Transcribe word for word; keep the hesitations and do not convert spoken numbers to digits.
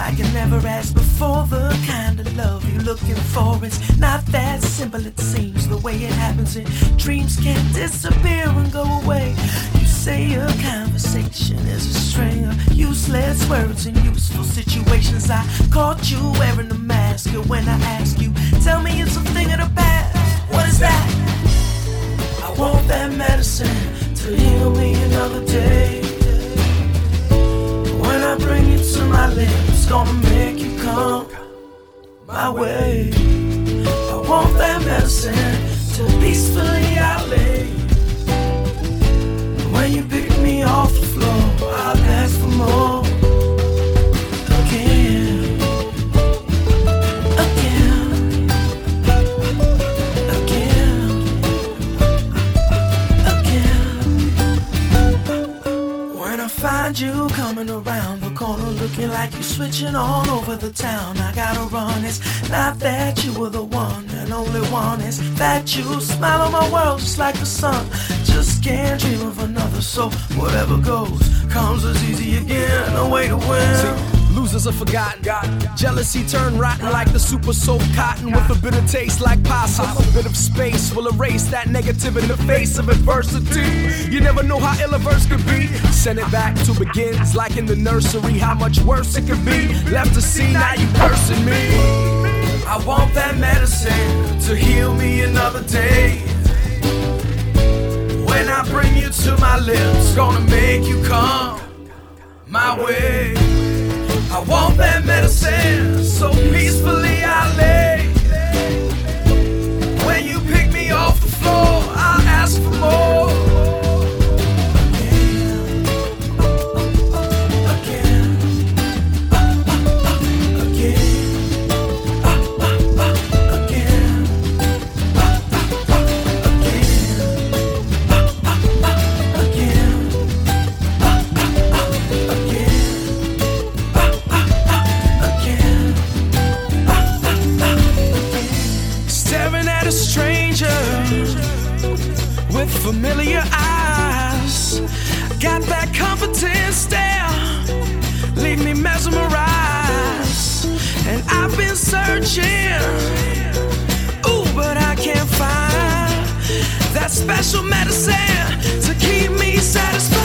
like you never asked before. The kind of love you're looking for, it's not that simple it seems. The way it happens in dreams can disappear and go away. You say a conversation is a string of useless words in useful situations. I caught you wearing a mask, and when I ask you, tell me it's a thing of the past. What is that? I want that medicine to heal me another day. When I bring you to my lips, gonna make you come my way. I want that medicine to peacefully outlay. When you pick me off the floor, I'll ask for more. Again, again, again, again. When I find you coming around the corner looking like you're switching all over the town, I gotta run. It's not that you were the one and only one, it's that you smile on my world just like the sun. Just can't dream of another, so whatever goes comes as easy again. No way to win. See, losers are forgotten. Jealousy turned rotten like the super soaked cotton with a bitter taste like possum. A bit of space will erase that negative in the face of adversity. You never know how ill a verse could be. Send it back to begins like in the nursery. How much worse it could be. Left to see, now you cursing me. I want that medicine to heal me another day. When I bring you to my lips, gonna make you come my way. I want that medicine so peacefully I lay. When you pick me off the floor, I'll ask for more. Again, again, again, with familiar eyes, got that comforting stare, leave me mesmerized. And I've been searching, ooh, but I can't find that special medicine to keep me satisfied.